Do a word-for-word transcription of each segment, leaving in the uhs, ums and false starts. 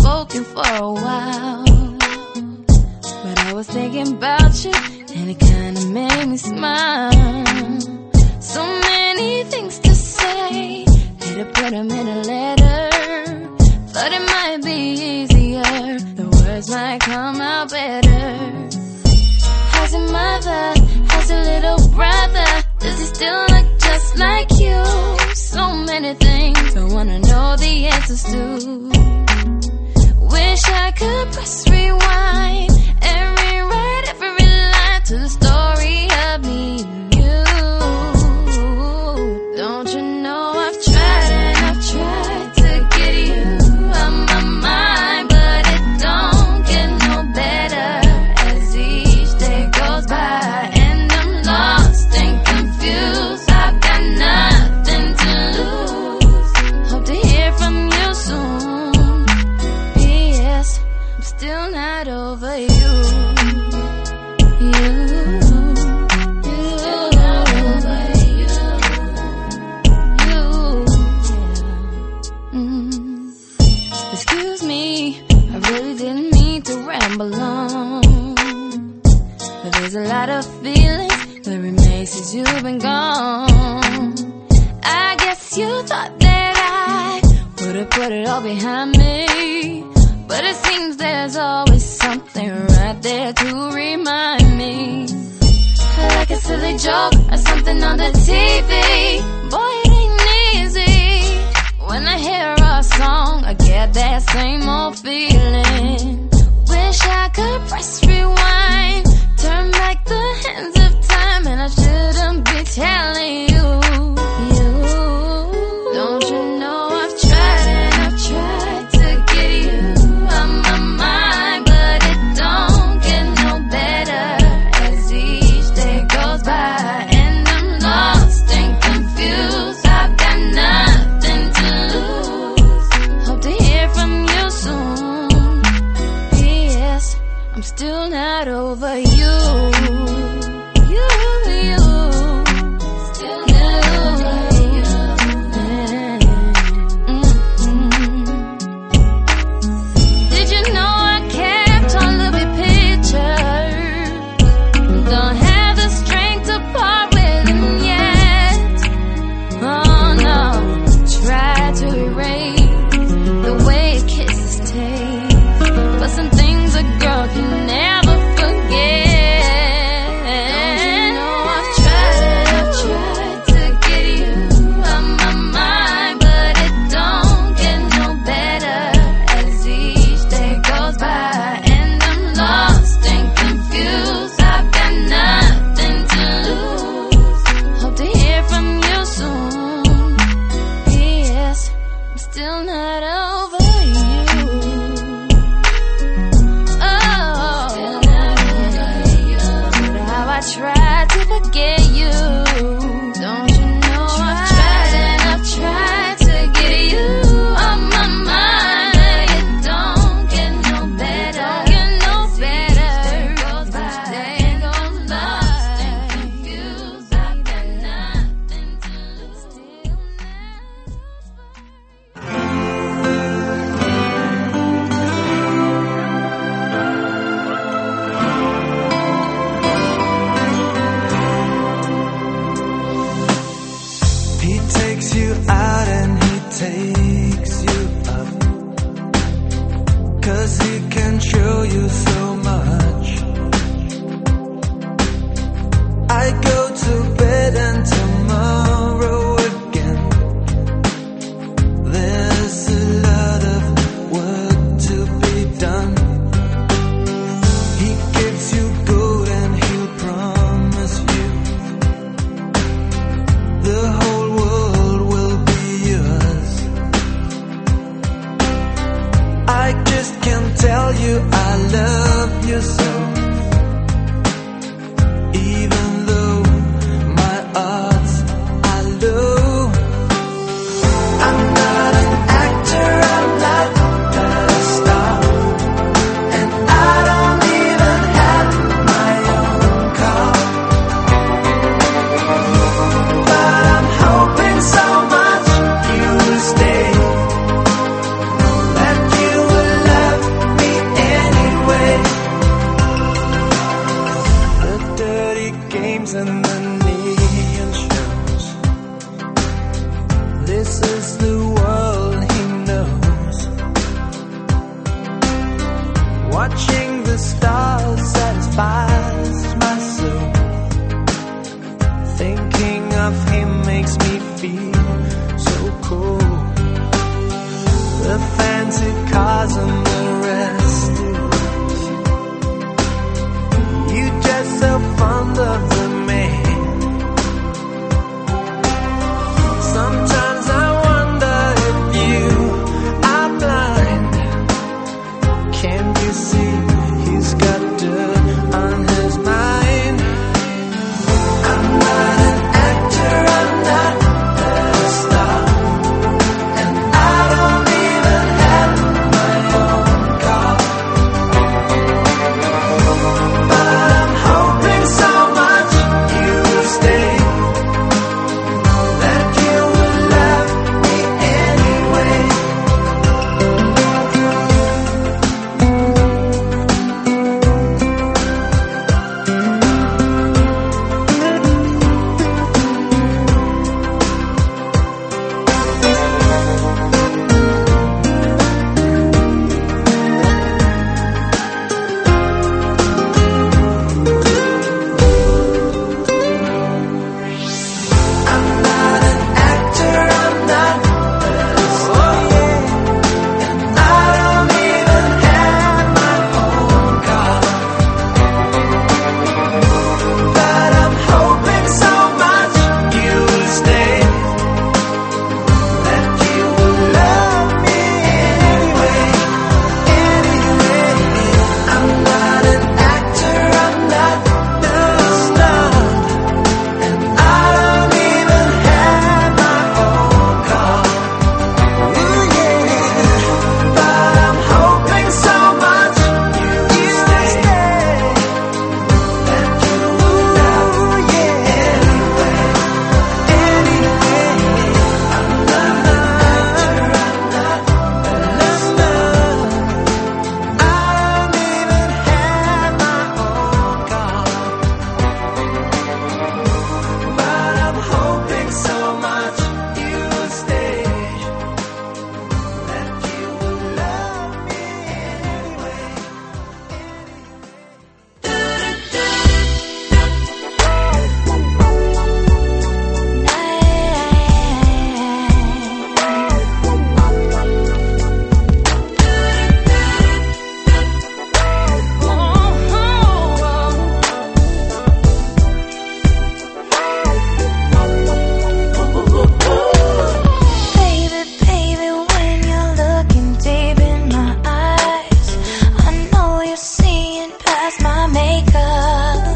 spoken for a while, but I was thinking about you and it kinda made me smile. So many things to say, had to put them in a letter. Thought it might be easier, the words might come out better. How's your mother? How's your little brother? Does he still look just like you? So many things I wanna know the answers to. Wish I could press rewind and rewrite every line to the story of me and you. Don't you know I've tried and I've tried to get you out my mind, but it don't get no better as each day goes by, and I'm lost and confused. I've got nothing to lose. Hope to hear from you soon. P S I'm still not over you. You, you, still not over you. You, yeah. Mm. Excuse me, I really didn't mean to ramble on, but there's a lot of feelings that remain since you've been gone. I guess you thought that I would've put it all behind me, but it seems there's always something right there to remind me. Like a silly joke or something on the T V. Boy, it ain't easy. When I hear our song, I get that same old feeling. Wish I could press rewind, turn back the hands of time, and I shouldn't be telling you. You, don't you know I've tried and I've tried to get you out my mind, but it don't get no better as each day goes by, and I'm lost and confused. I've got nothing to lose. Hope to hear from you soon. P S I'm still not over you. You, you, still not over you. Mm-hmm. Did you know I kept all of your pictures? Don't have the strength to part with them yet. Oh no, try to erase the way kisses taste, but some things a girl can never forget. Don't you know I've tried and I've tried to get you out my mind, but it don't get no better as each day goes by, and I'm lost and confused. I've got nothing to lose. Hope to hear from you soon. P S I'm still not over you. Oh, still not over you. But how I tried to forget you. Don't you know I've tried and I've tried to get you off my mind. It don't get no better. Don't get no better. Goes by, goes lost and confused. I've got nothing to lose. Still He takes you out and he takes you up, 'cause he can show you so much. I go to bed and tomorrow again. There's a lot of work to be done. He gives you good and he'll promise you the whole world will be yours. I just can't tell you I love you so, even though names in the neon shows. This is the world he knows. Watching the stars satisfies my soul. Thinking of him makes me feel so cool. The fancy cars and the restaurants. You just so fond of the man. Sometimes I wonder if you are blind. Can't you see he's got dirt on his mind? I'm not an actor, I'm not a star, and I don't even have my own car. But I'm hoping so much you will stay, that you will love me anyway. I'm not an actor, I'm not a star, and I don't even have my own car. But I'm hoping so much you will stay, that you will love me anyway, anyway. I'm not an actor, I'm not a star, and I don't even have my own car. Ooh, yeah. But I'm hoping so much you will stay, that you will love me anyway, anyway. I'm not an actor, I'm not a star, I don't even have my own car. But I'm hoping so much you will stay, that you will love me anyway. Baby, baby, when you're looking deep in my eyes, I know you're seeing past my makeup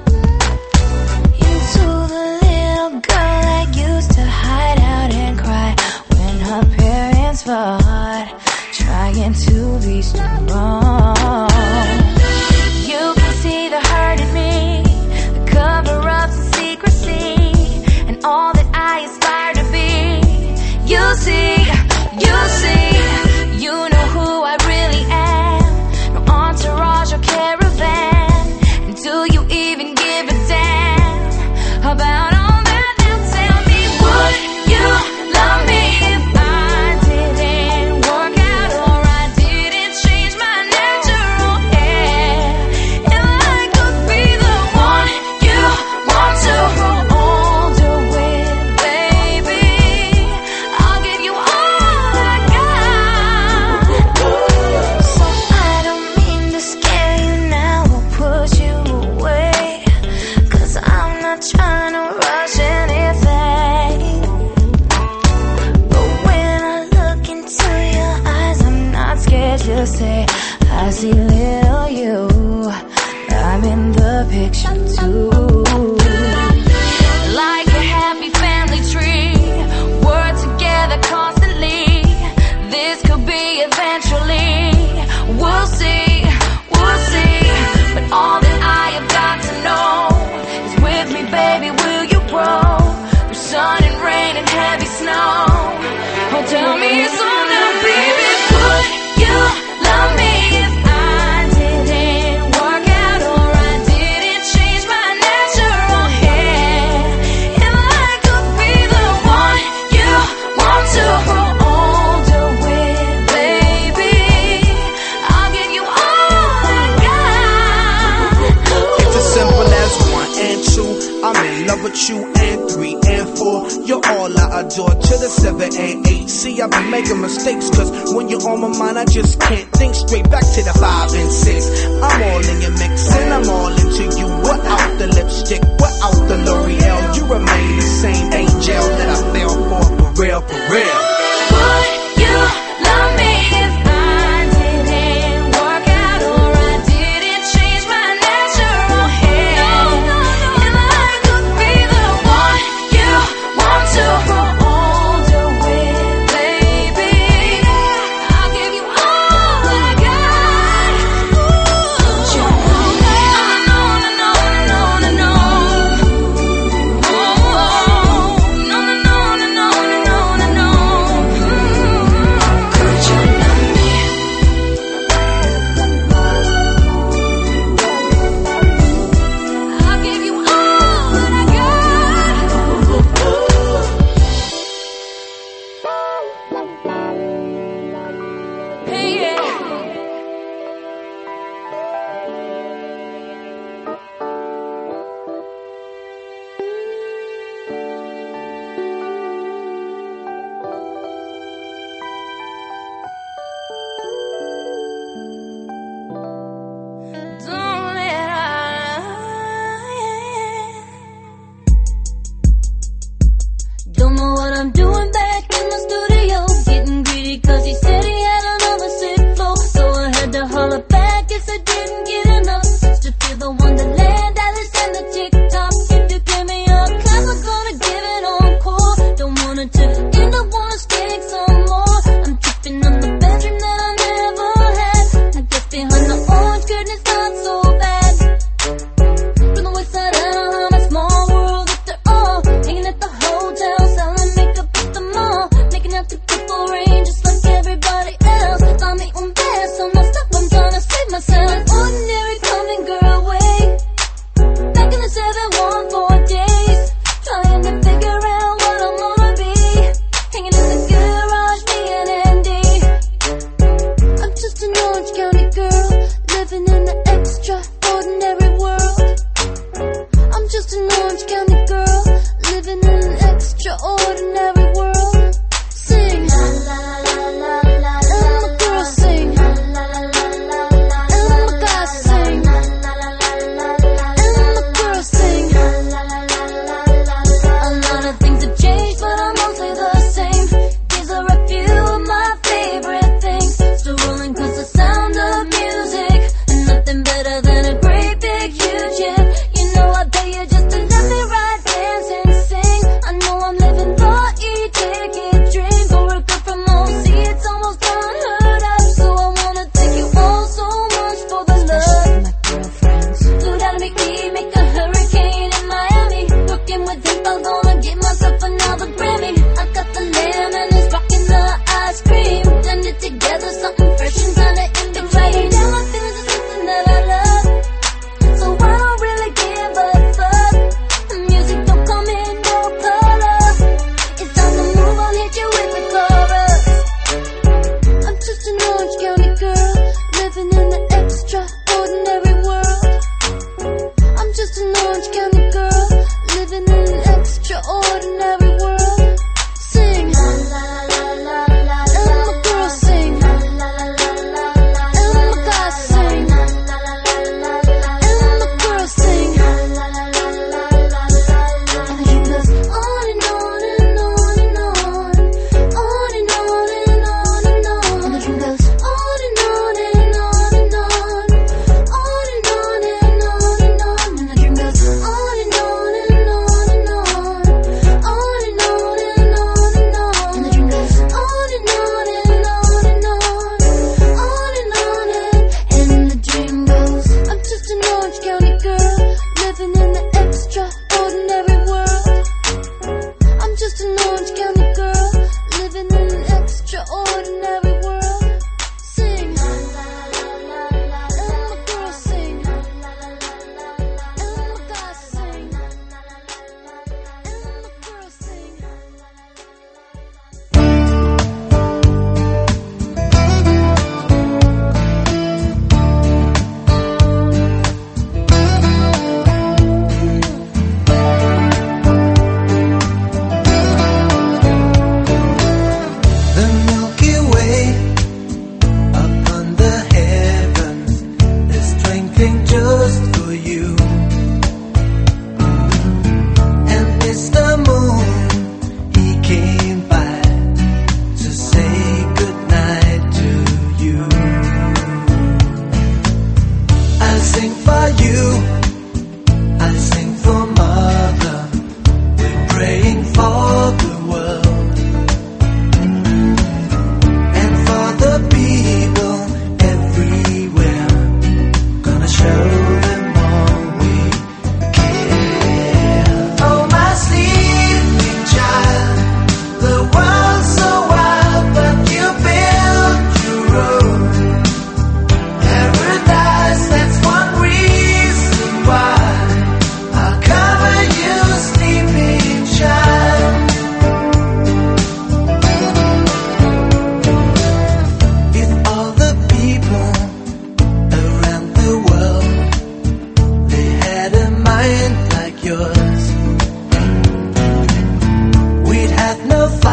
into the little girl that used to hide out and cry when her parents fought, trying to be strong. You can see the hurt in me, the cover-ups and secrecy, and all that I aspire to be. You see, you see, you know who I really am. No entourage or caravan. And do you even give a damn about all that? Now tell me, would you love me if I didn't work out, or I didn't change my natural hair? If I could be the one you want to grow older with, baby, I'll give you all I got. So I don't mean to scare you now or push you away, 'cause I'm not trying to rush anything. But when I look into your eyes, I'm not scared to say I see little you. I'm in the picture too. Like a happy family tree, we're together constantly. This could be eventually. We'll see, we'll see. But all that I have got to know is, with me, baby, will you grow through sun and rain and heavy snow? Oh, tell me it's on now, baby. Would you love me if I did? but you and three and four, you're all I adore. To the seven and eight, see I've been making mistakes, cause when you're on my mind I just can't think straight. Back to the five and six, I'm all in your mix and I'm all into you. Without the lipstick, without the L'Oreal, you remain the same angel that I fell for, for real, for real. Would you love me if I didn't work out, or I didn't change my natural hair? And I could be the one you want to grow older with, baby. I'll give you all I got. Don't you know me? No, no, no, no, no, no. Oh, no, no, no, no, no, no, no. Could you love me? I'll give you all that I got. Hey, yeah. Don't let I Don't know what I'm doing back in the studio, getting greedy cause he said he had another sick flow. So I had to holler back, guess I didn't get enough. Still feel the wonderland, Alice and the TikTok. If you give me a clap, I'm gonna give it encore. Don't want it to end, I wanna stick some more. I'm tripping on the bedroom that I never had. I guess behind the orange curtain it's not so bad. From the west side of Anaheim, a small world after all. Hanging at the hotel, selling makeup at the mall, making out to people rain just like everybody else. Found me on bed, so no stop, I'm trying to save myself. Ordinary common girl way, back in the seven one four days, trying to figure out what I wanna be. Hanging in the garage, me and Andy. I'm just an Orange County girl, living in an extraordinary world. I'm just an Orange County girl, living in an extraordinary world. Sing, la la la la la, and my girl sing, la la la la la, and my guy sing, la la la la la, and my girl sing, la la la la la la. A lot of things have changed, but I'm mostly the same. These are a few of my favorite things. Still rolling cause the sound of music, and nothing better than a great big huge hit. You know I pay you just to let me ride, dance and sing. I know I'm living the E J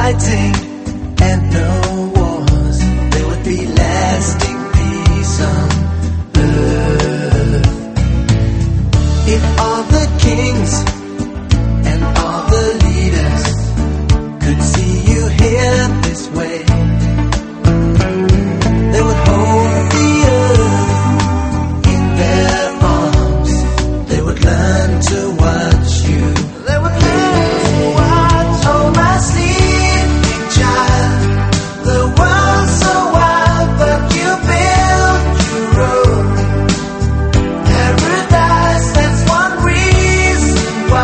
fighting and no wars. There would be lasting peace on earth. If all the kings and all the leaders could see you here this way, they would hold the earth in their arms. They would learn to watch you. They would learn to watch. Oh, my sleeping child, the world's so wild, but you built your own paradise. That's one reason why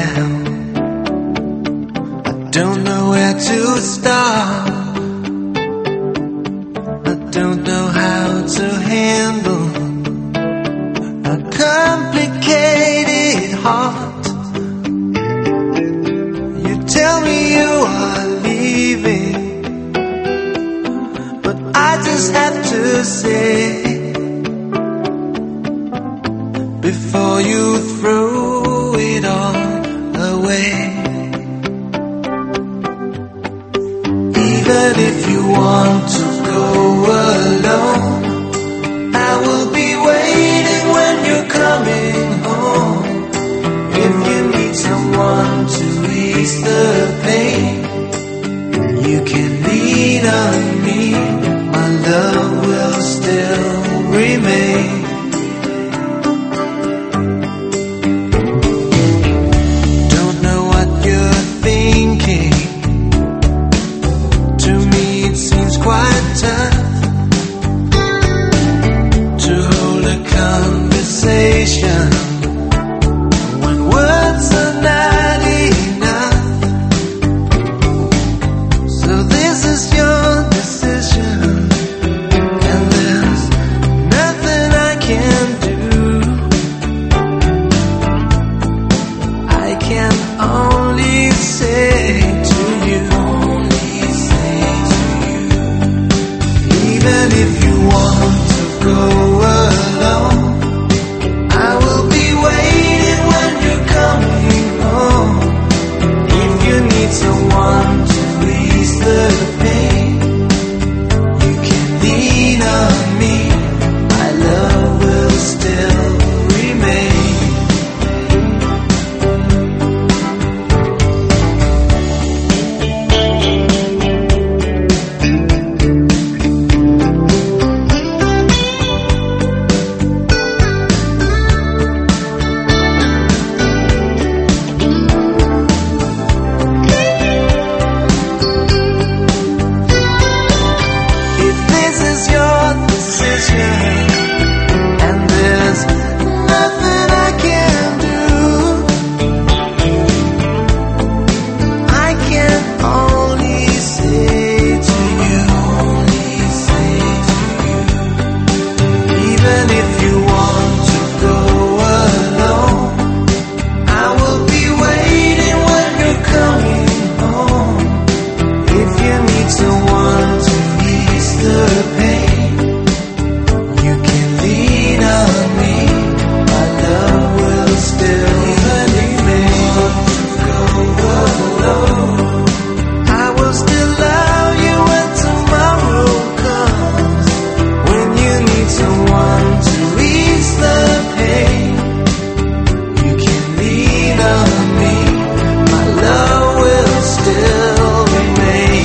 down. I don't know where to start. I don't know how to handle a complicated heart. You tell me you are leaving, but I just have to say, before you throw it all away, even if you want to go alone, I will be waiting when you're coming home. If you need someone to ease the pain, you can lean on me. My love will still remain. Don't know what you're thinking. To me it seems quite tough to hold a conversation when words are not enough. So this is your decision, and there's nothing I can do. I can only say to you, only say to you, even if you want to go alone, I will be waiting when you're coming home. If you need someone to ease the pain, you can lean on me. My love will still remain. If this is your decision, and there's nothing I can do, I can only say to you, only say to you, even if you want to go alone, I will be waiting when you're coming home. If you need someone to ease the pain, you can lean on me. My love will still remain. Go alone, I will still love you when tomorrow comes. When you need someone to ease the pain, you can lean on me. My love will still remain.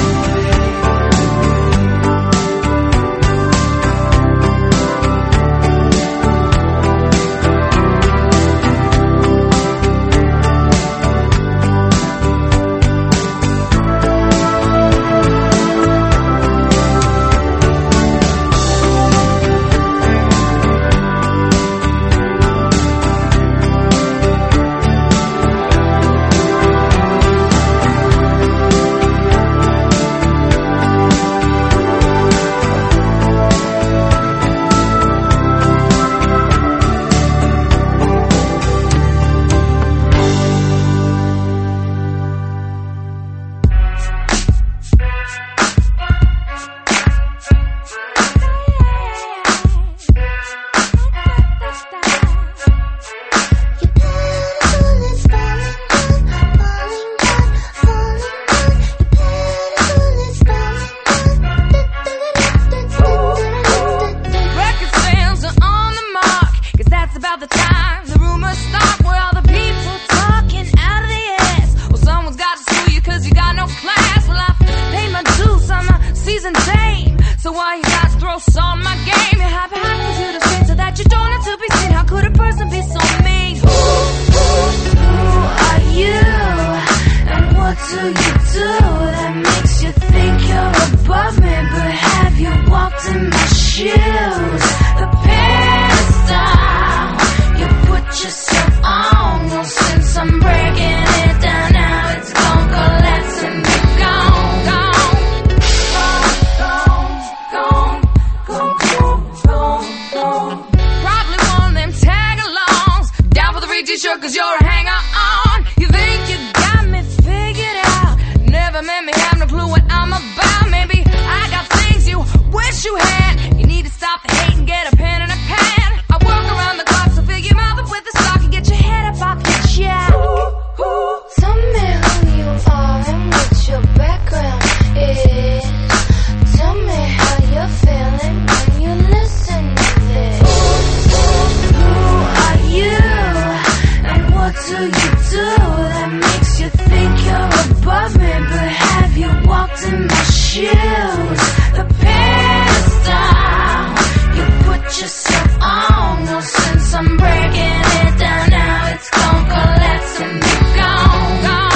Record sales are on the mark, 'cause that's about the time the rumors start, where all the people talking out of the ass. Well, someone's got to sue you 'cause you got no class. Well, I paid my dues, I'm a seasoned dame, so why you guys throw salt in my game? You have a happy to the center that you don't have to be seen. How could a person be so mean? Who, who, who are you? And what do you do that makes you think you're above me? But have you walked in my shoes? The pedestal you put yourself on will send some rain. cause you're a hanger-on. You think you got me figured out, never made me have no clue what I'm about. Maybe I got things you wish you had. You need to stop the hate and get a pen and a pad. I work around the clock, so fill your mouth up with a sock and get your head up off the chair. Tell me who you are and what your background is. Tell me how you're feeling when you listen to this. Who are you and what do you do that makes you think you're above me? But have you walked in my shoes? The pedestal you put yourself on, no sense I'm breaking it down now. It's gonna collapse and be gone, gone.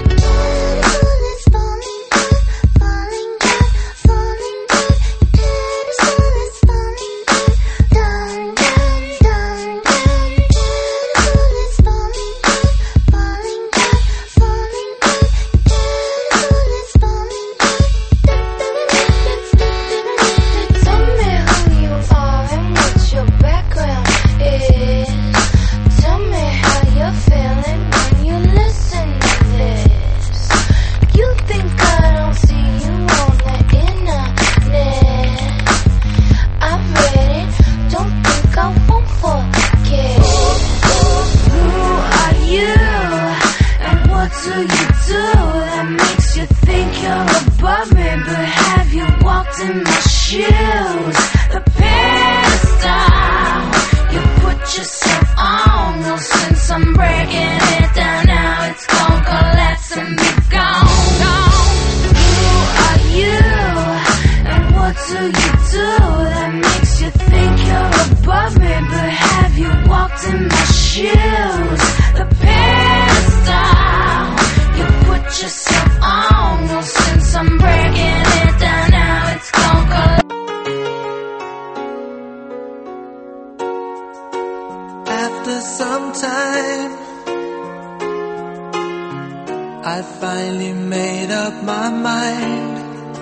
After some time, I finally made up my mind.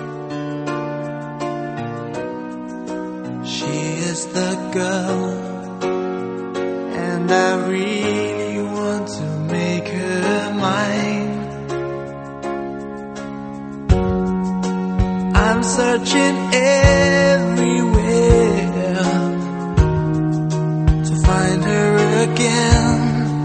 She is the girl, and I really want to make her mine. I'm searching everywhere to find her again,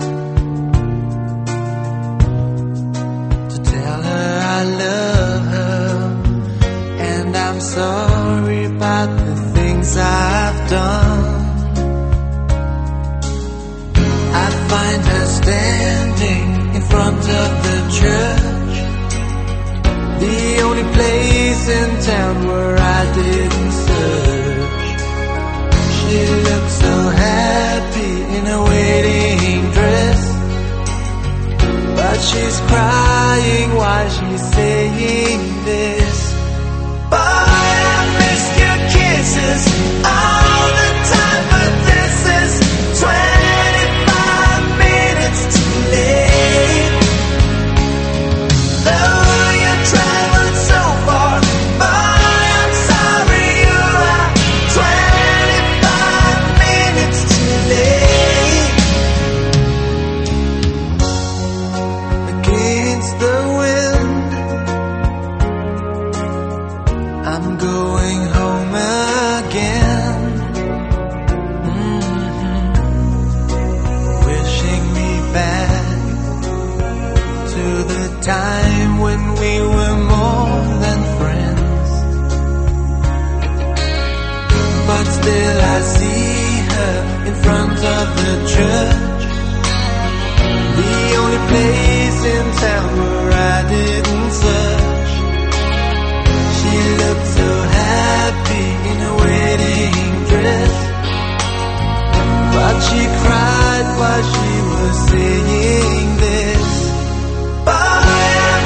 to tell her I love her, and I'm sorry about the things I've done. I find her standing in front of the church, the only place in town where I didn't search. She looks so happy in a wedding dress, but she's crying while she's saying this. Boy, I miss your kisses all the time, but this is twenty-five minutes too late. Though you traveled so far, boy, I'm sorry you are twenty-five minutes too late. Against the wind, I'm going home again. Mm-hmm. Wishing me back to the time when we were more than friends. But still I see her in front of the church, the only place in town where I didn't search. She looked so happy in a wedding dress, but she cried while she was saying this. Boy, I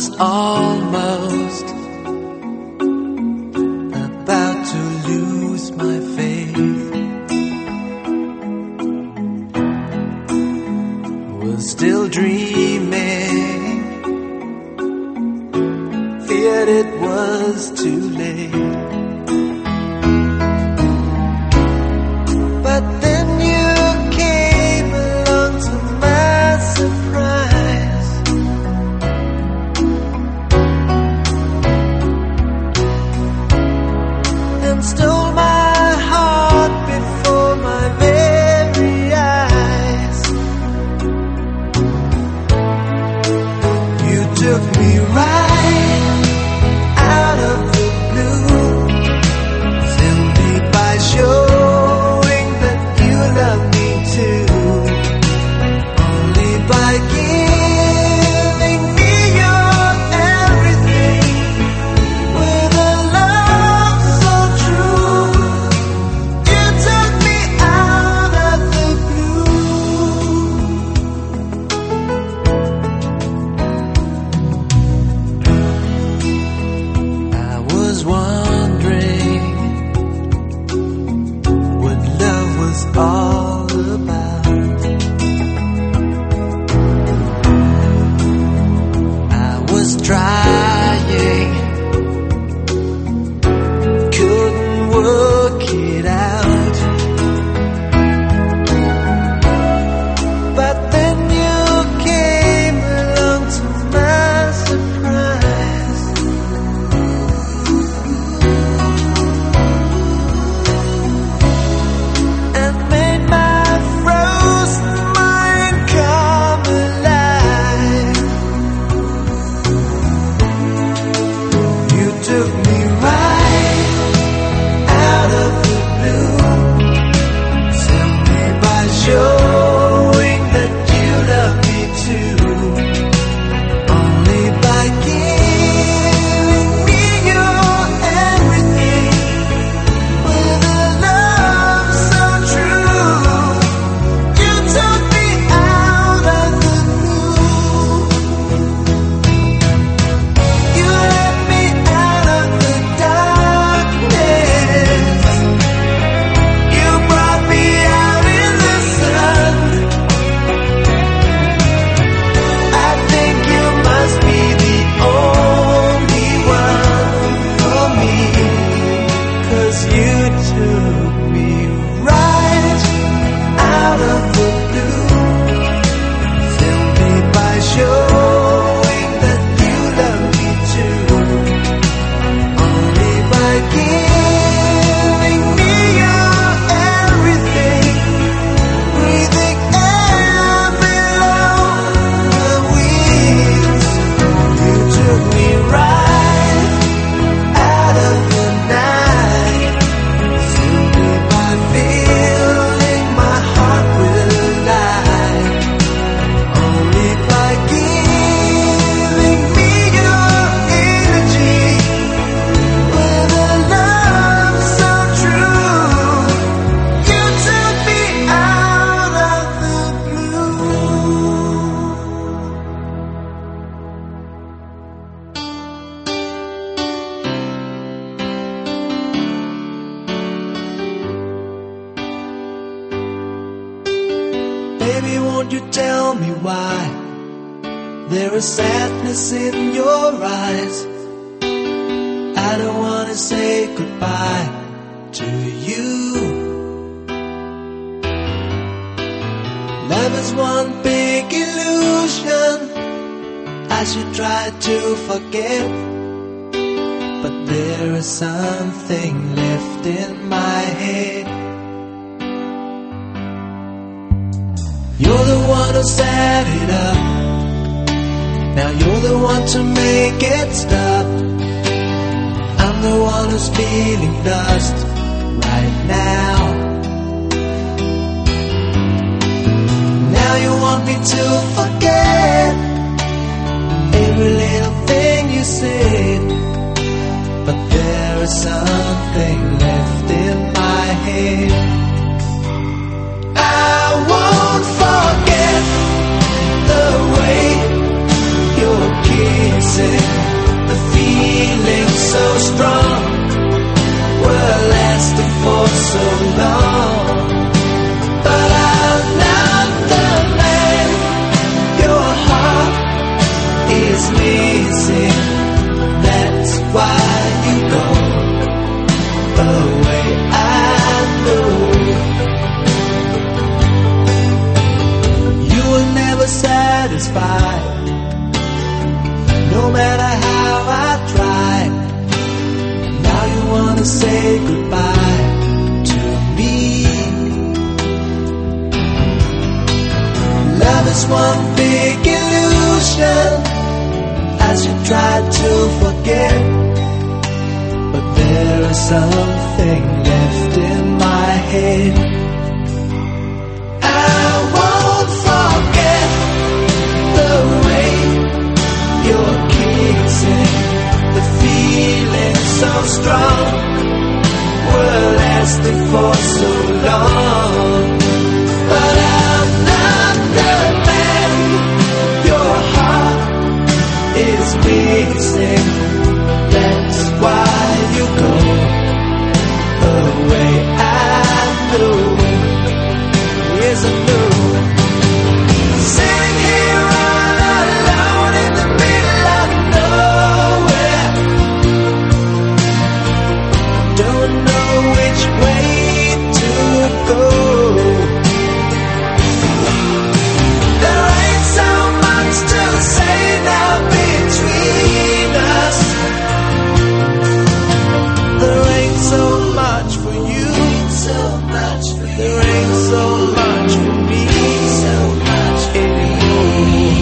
was almost about to lose my faith. Was still dreaming, feared it was too late. But then you came along to my surprise, and stole my heart before my very eyes. You took me right out of the blue, simply by showing that you love me too, only by giving me your everything, with a love so true. You took me out of the blue. I was wondering what love was all about. I was trying, couldn't work it out. But then you came along to my surprise, and made my frozen mind come alive. You took me right out of the blue, simply by showing that you love me too, only by giving me your everything, with a love so true. You took me out of the blue. You let me out of the darkness. You brought me out in the sun. I think you must be the only one for me, 'cause you took me right out of the blue, simply by showing that you love me too, only by giving me your everything, breathing air below the wings. You took me right out of the night, simply by filling my heart with light, only by giving me your energy, with a love so true. You took me out of the blue. Baby, won't you tell me why there is sadness in your eyes? I don't wanna say goodbye to you. Love is one big illusion I should try to forget, but there is something left in my head. You're the one who set it up, now you're the one to make it stop. I'm the one who's feeling lost right now. Now you want me to forget every little thing you said, but there is something left in my head. I won't forget the way your kisses satisfied. No matter how I tried, now you wanna say goodbye to me. Love is one big illusion as you try to forget, but there is something left in my head. I won't forget the way you're kissing, the feeling so strong, we're lasting for so long. But I'm not the man your heart is missing. That's why you go away. I know, yes I know. Sitting here all alone in the middle of nowhere, don't know which way to go. There ain't so much to say now between us. There ain't so much for you, so much for you. There ain't so much for me, so much anymore.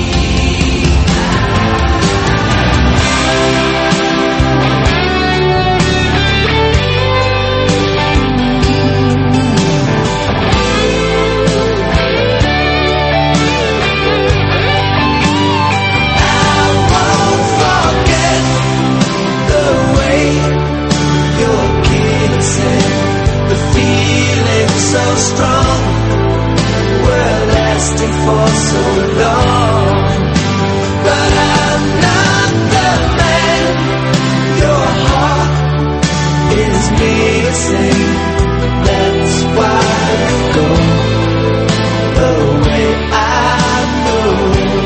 I won't forget the way you're kissing, the feeling so strong, we're lasting for so long. But I'm not the man your heart is missing. That's why you go away. I know.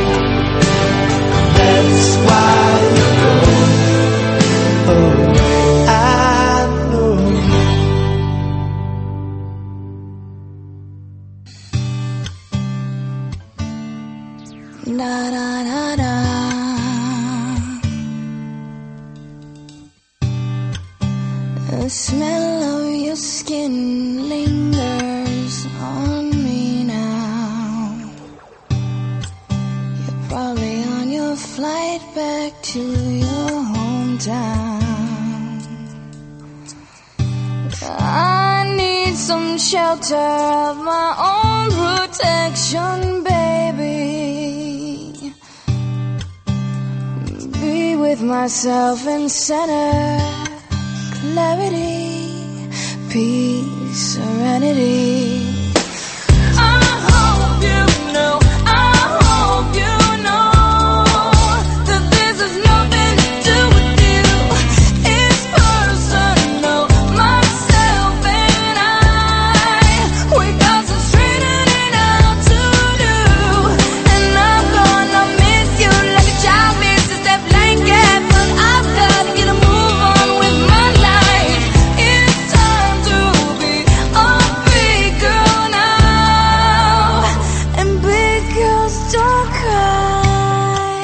That's why you go away. I know. Da da da da. The smell of your skin lingers on me now. You're probably on your flight back to your hometown. I need some shelter of my own protection, baby. Be with myself in center, clarity, peace, serenity. I hope you know, I hope you know that this has nothing to do with you. It's personal, myself and I. We got some straightening out to do, and I'm gonna miss you like a child misses that blanket. But I've got to get a move on with my life. It's time to be a big girl now. And big girls don't cry.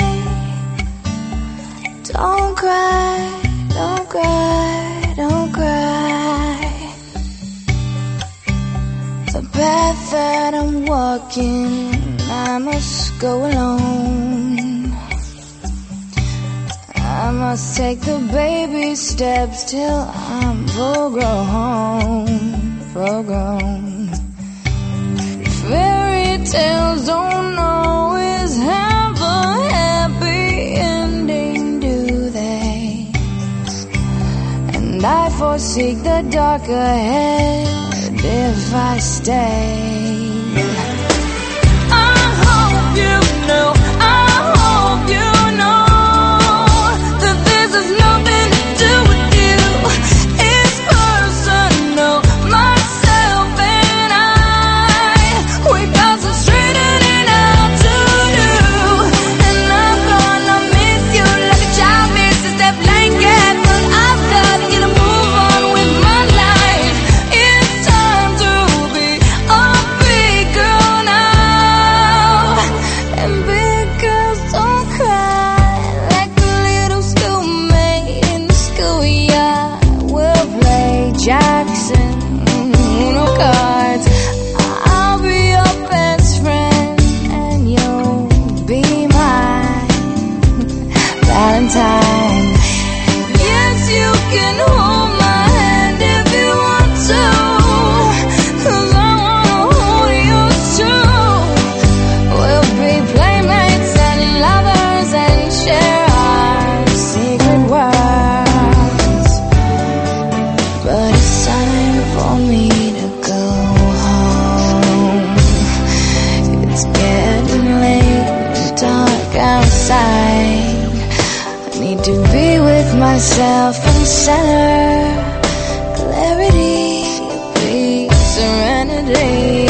Don't cry, don't cry, don't cry. The path that I'm walking, I must go alone. I must take the baby steps till I'm full grown, full grown. Fairy tales don't always have a happy ending, do they? And I foresee the dark ahead if I stay. I hope you know, I hope you know that this has nothing to do with you. It's personal, myself and I. We got some straightening out to do, and I'm gonna miss you like a child misses that blanket. But I've got to get a move on with my life. It's time to be a to be with myself and center, clarity, peace, serenity.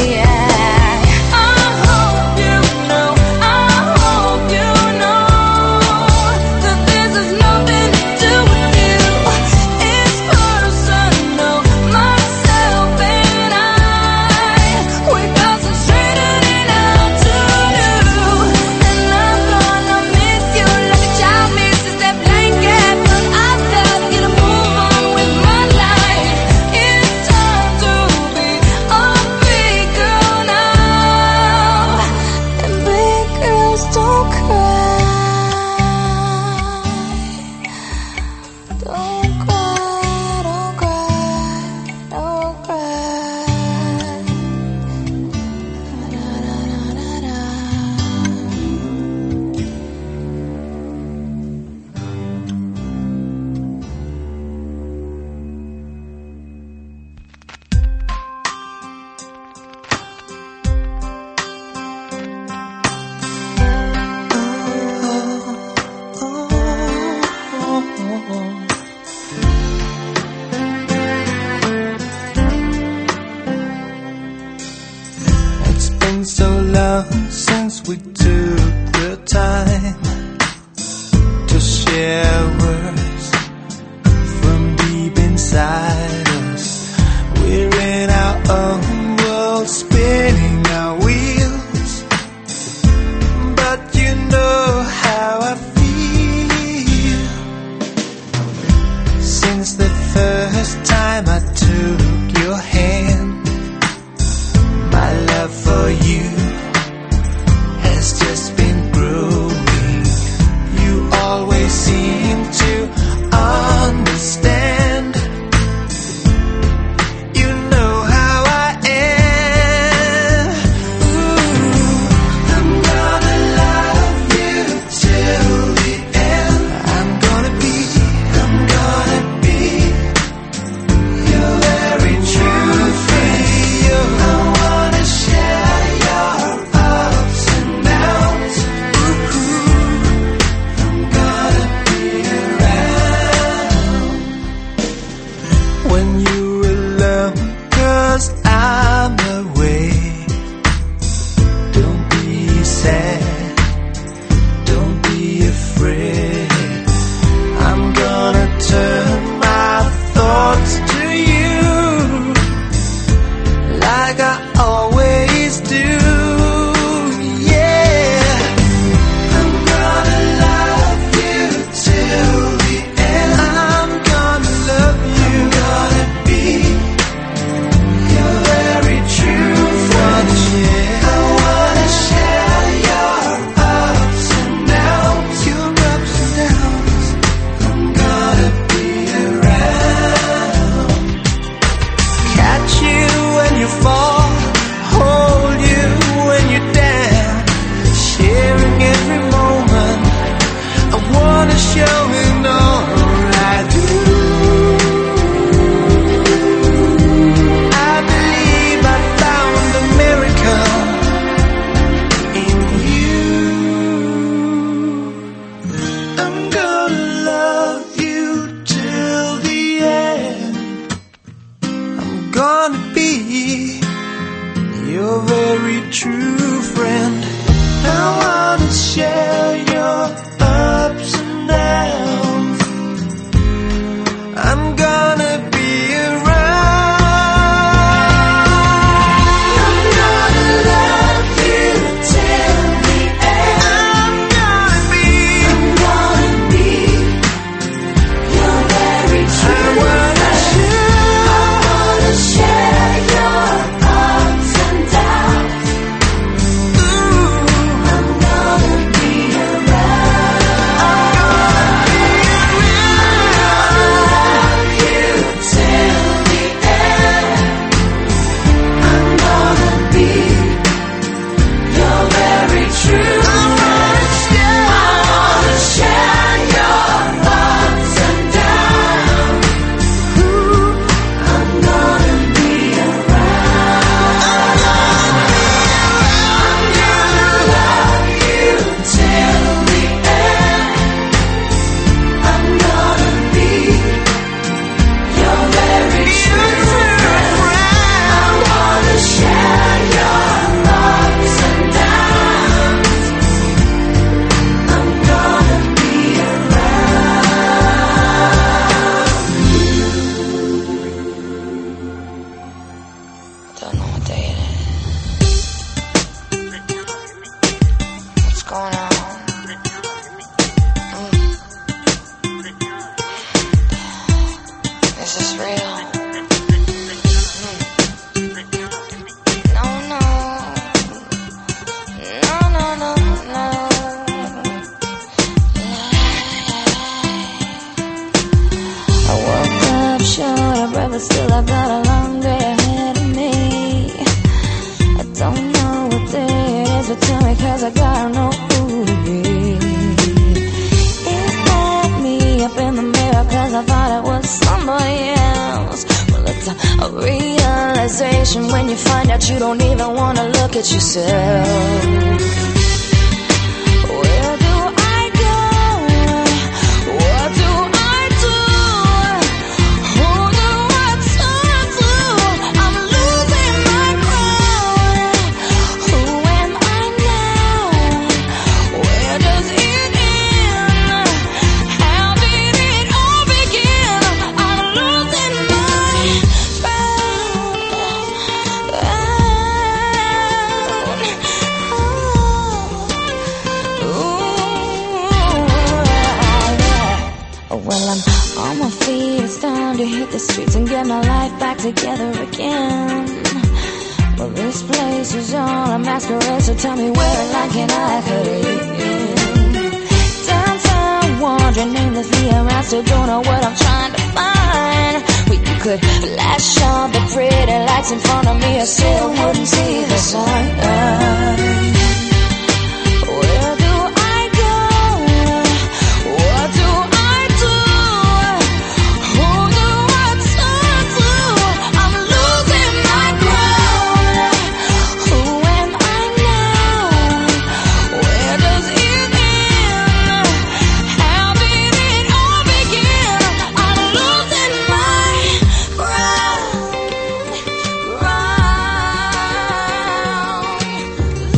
close, but tell me, cause I gotta know who to be. Is that me up in the mirror, cause I thought it was somebody else? Well, it's a, a realization when you find out you don't even wanna look at yourself. Where do I go? What do I do? Who do I turn to? I'm losing my ground. Who am I now? Where does it end? How did it all begin? I'm losing my well, I'm on my feet, it's time to hit the streets and get my life back together again. Well, this place is all a masquerade, so tell me where in line can I cut in? Downtown, wandering aimlessly around, still don't know what I'm trying to find. Well, you could flash all the pretty lights in front of me, I still wouldn't see the sign. Where do I go? What do I do? Who do I turn to? I'm losing my ground. Who am I now? Where does it end? How did it all begin? I'm losing my ground, ground,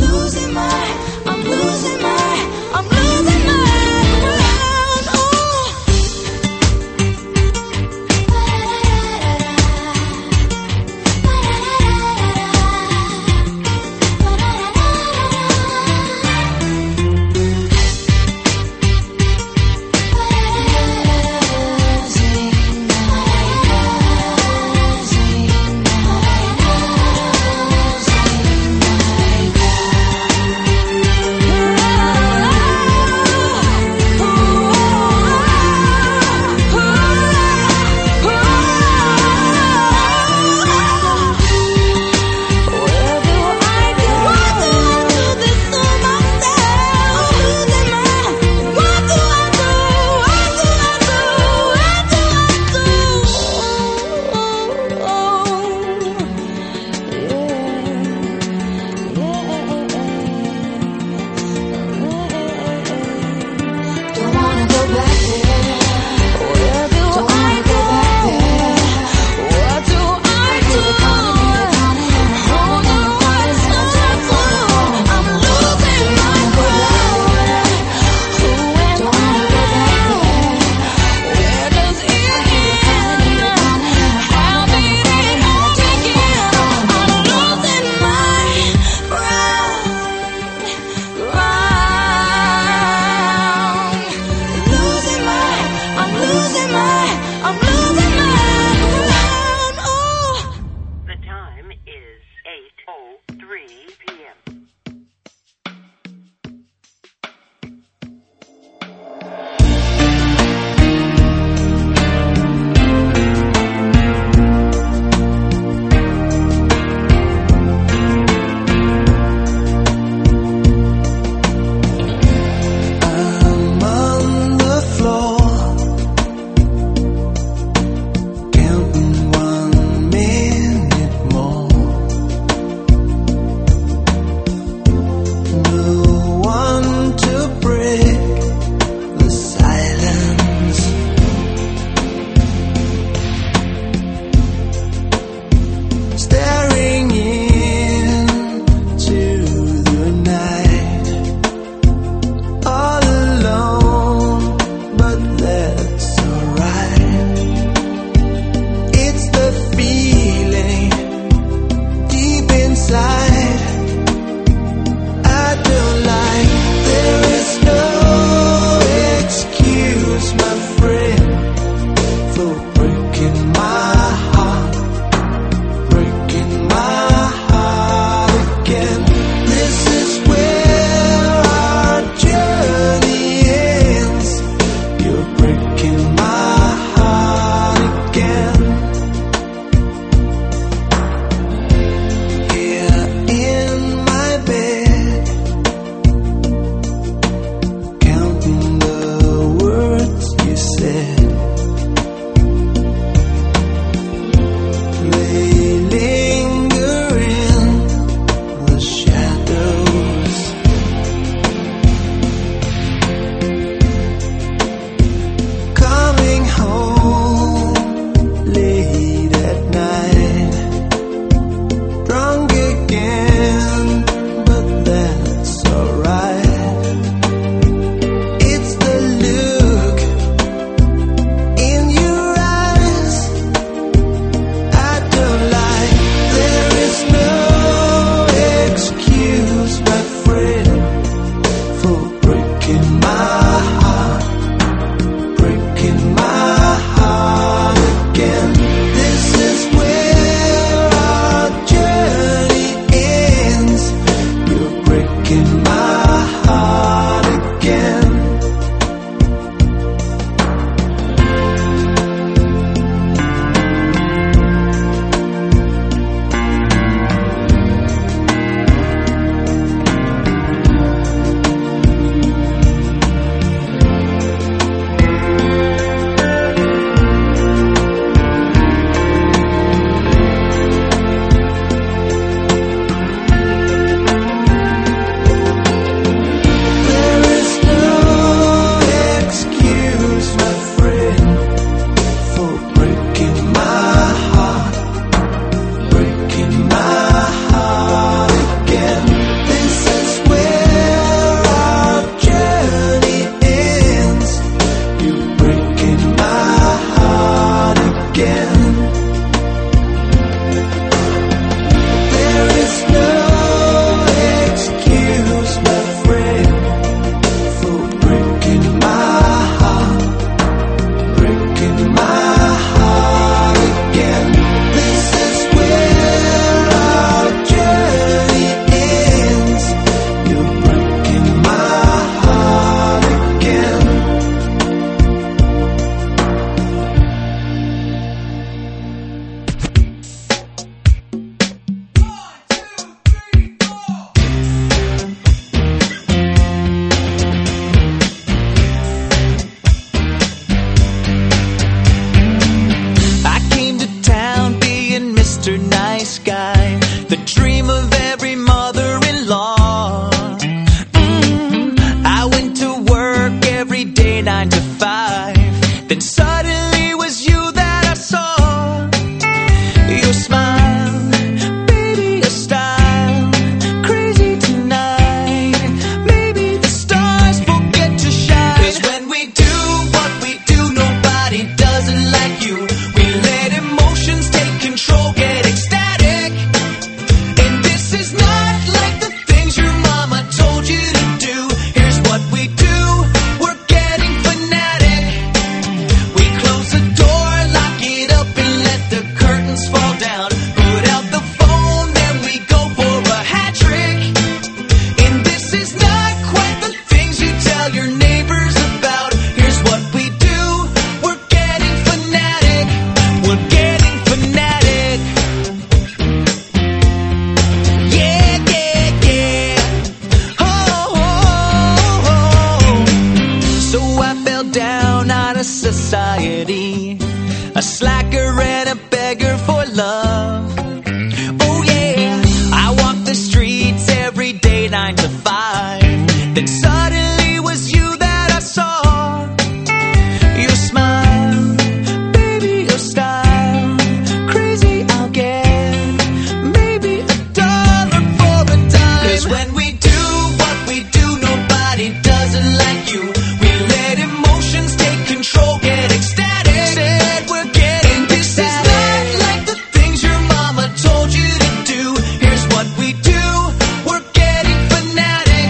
nine to five. Then suddenly it was you that I saw. Your smile, baby, your style, crazy I'll get maybe a dollar for a dime. 'Cause when we do what we do, nobody does it like you. We let emotions take control, get ecstatic. Said we're getting this is not like the things your mama told you to do. Here's what we do, we're getting fanatic.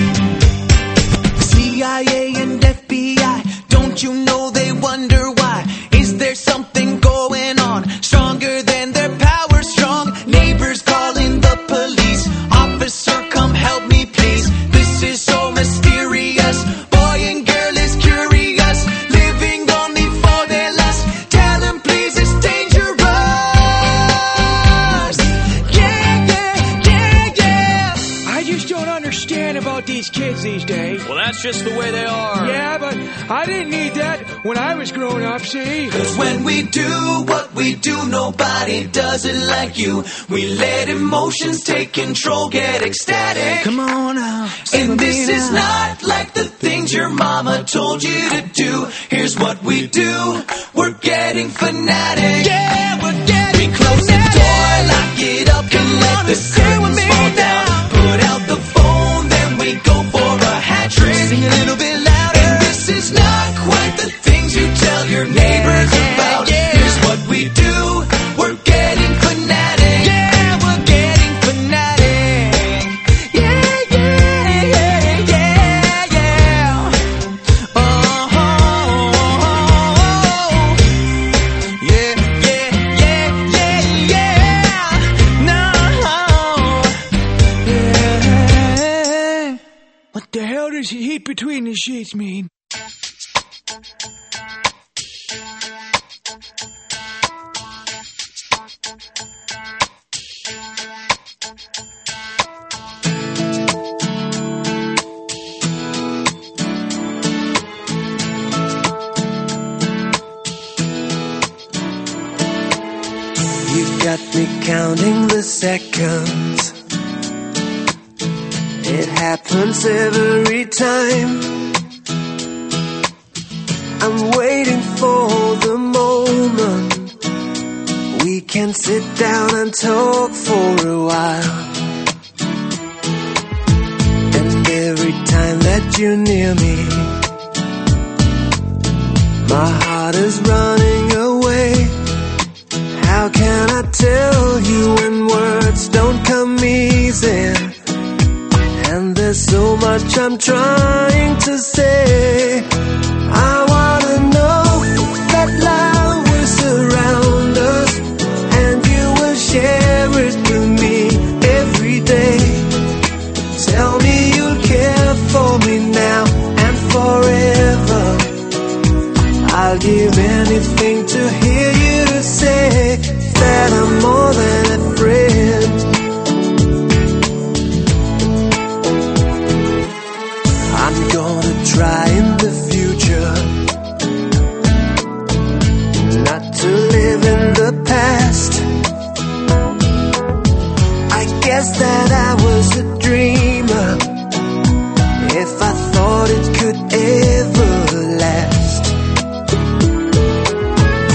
C I A and F B I, don't you know they wonder why? Is there something going on stronger than their power strong? Neighbors calling the police, officer come help me please. This is so mysterious, boy and girl is curious, living only for their lust. Tell them please it's dangerous. Yeah, yeah, yeah, yeah. I just don't understand about these kids these days. Well, that's just the way they are. Yeah, but I didn't need that when I was growing up, see? 'Cause when we do what we do, nobody does it like you. We let emotions take control, get ecstatic. Come on now. And this is not like the things your mama told you to do. Here's what we do, we're getting fanatic. Yeah, we're getting We close the door, lock it up, and let the curtains fall down. Put out the phone, then we go for a hat trick. Sing a little bit louder. And this is not quite the things you tell your neighbors about. Here's what we do, we're getting fanatic. Yeah, we're getting fanatic. Yeah, yeah, yeah, yeah, yeah. Oh, yeah, yeah, yeah, yeah, yeah. No, Yeah. What the hell does heat between the sheets mean? You got me counting the seconds. It happens every time. I'm waiting for the moment we can sit down and talk for a while. And every time that you're near me, my heart is running away. How can I tell you when words don't come easy? And there's so much I'm trying to say. I wanna know that love will surround us, and you will share it with me every day. Tell me you'll care for me now and forever. I'll give anything to hear you say that I'm more than a friend. I'm gonna try in the future not to live in the past. I guess that I was a dreamer if I thought it could ever last.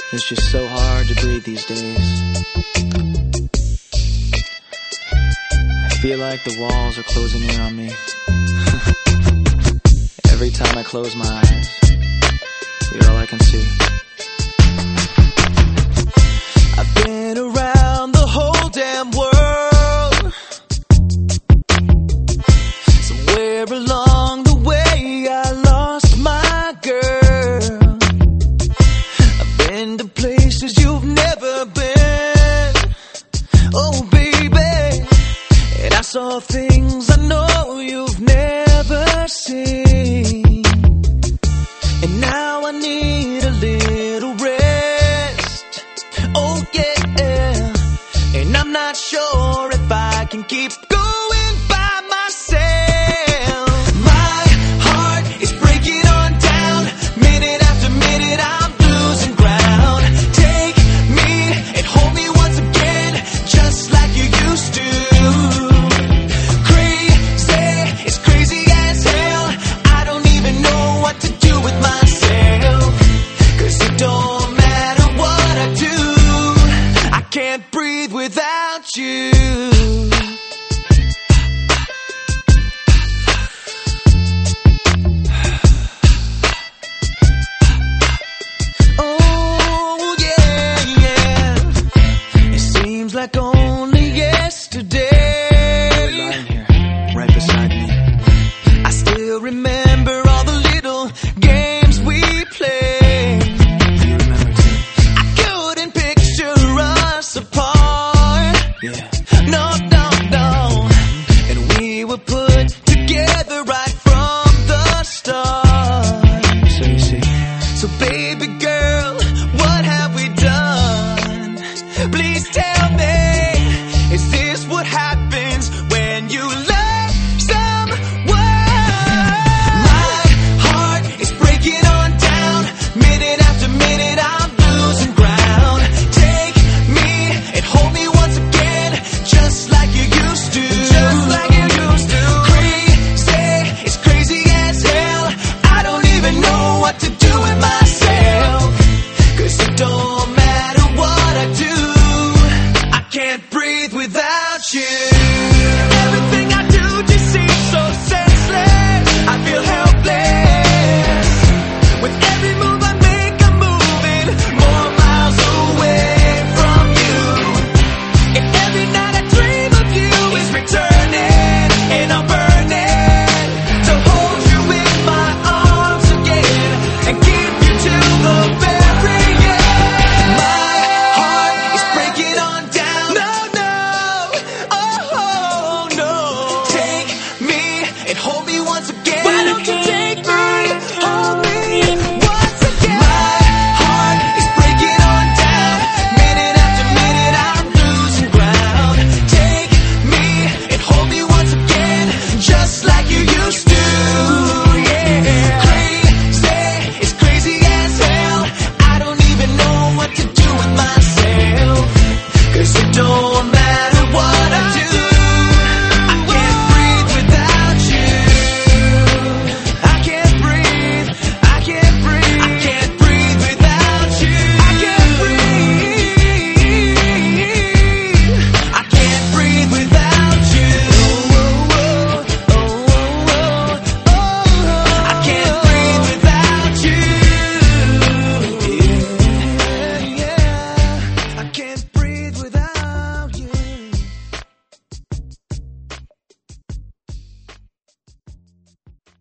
It's just so hard to breathe these days. I feel like the walls are closing in on me. Every time I close my eyes, you're all I can see. I've been around the whole damn world. Somewhere along the way I lost my girl. I've been to places you've never been. Oh baby, and I saw things I know you've never seen. And now I need a little rest. Oh yeah, and I'm not sure if I can keep going by myself. My heart is breaking on down. Minute after minute I'm losing ground. Take me and hold me once again, just like you used to. Crazy, it's crazy as hell. I don't even know what to do with myself, 'cause it don't matter what I do, I can't breathe without you.